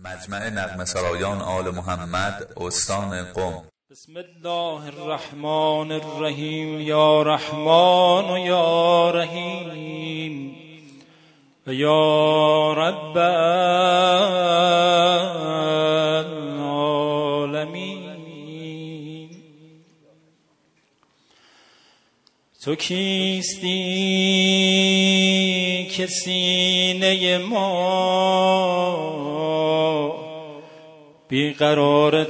مجمع نغمه سرایان آل محمد استان قم. بسم الله الرحمن الرحیم. یا رحمان و یا رحیم و یا رب العالمین. تو کیستی که سینه ما بیقرار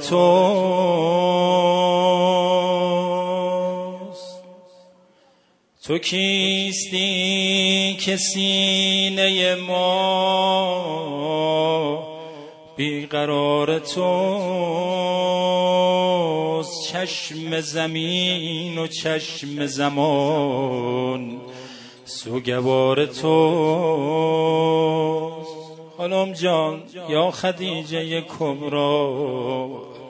توست؟ تو کیستی که سینه ما بیقرار توست؟ چشم زمین و چشم زمان سوگوار توست. خانم جان یا خدیجه کبرا،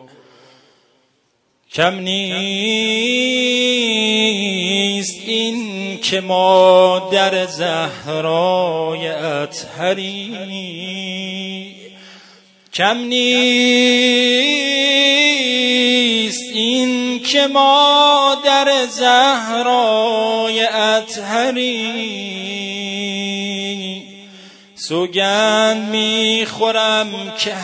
کم نیست این که مادر زهرای اطهری، کم نیست این که مادر زهرای اطهری. سوگند میخورم که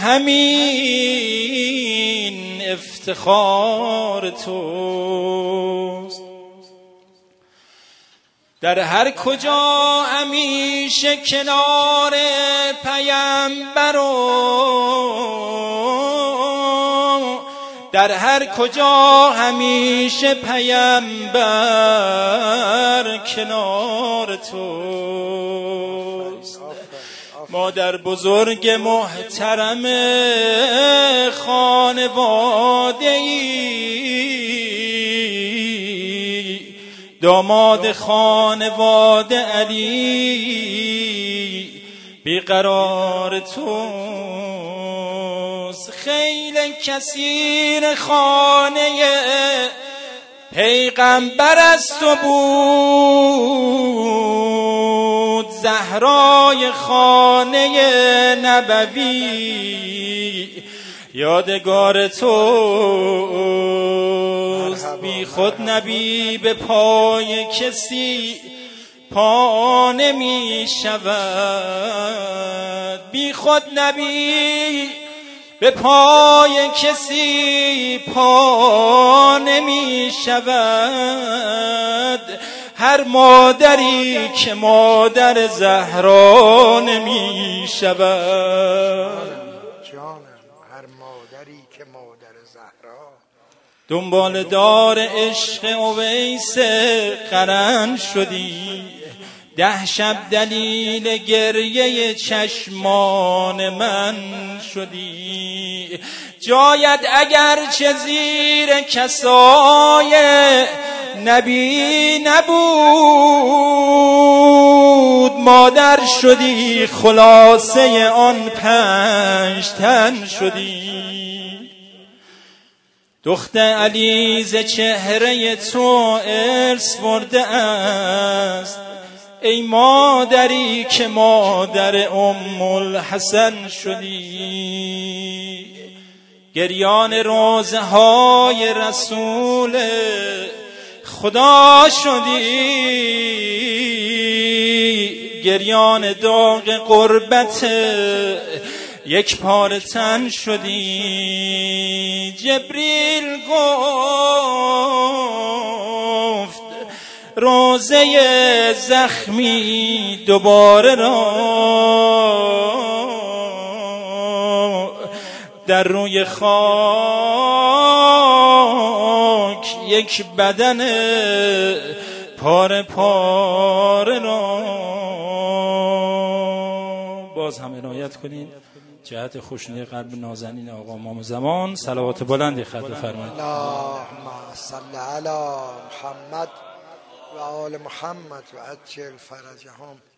همین افتخار توست. در هر کجا همیشه کنار پیامبرم، در هر کجا همیشه پیامبر کنار توست. مادر بزرگ محترم خانواده‌ای، داماد خانواده علی بیقرار توست. خیلی کثیر خانه پیغمبر از تو بود، زهرای خانه نبوی یادگار توست. بی خود نبی به پای کسی پا نمی شود، بی خود نبی به پای کسی پا نمی شود. هر مادری که مادر زهرا نمی شود. هر مادری که مادر زهرا. دنبال دار عشق اویس قرن شدی، 10 شب دلیل گریه چشمان من شدی. جایت اگر چه زیر کسای نبی نبود، مادر شدی خلاصه آن 5 تن شدی. دختر علی ز چهره تو ارث برده است، ای مادری که مادر ام الحسن شدی. گریان روزه های رسول خدا شدی، گریان داغ قربت یک پاره تن شدی. جبریل گفت روزه زخمی دوباره را در روی خاک یک بدن پاره پاره را. باز هم عنایت کنید جهت خوشنودی قلب نازنین آقا امام زمان. صلوات بلندی خدمت فرمایید. اللهم صل علی محمد و آل محمد و عجل فرجهم.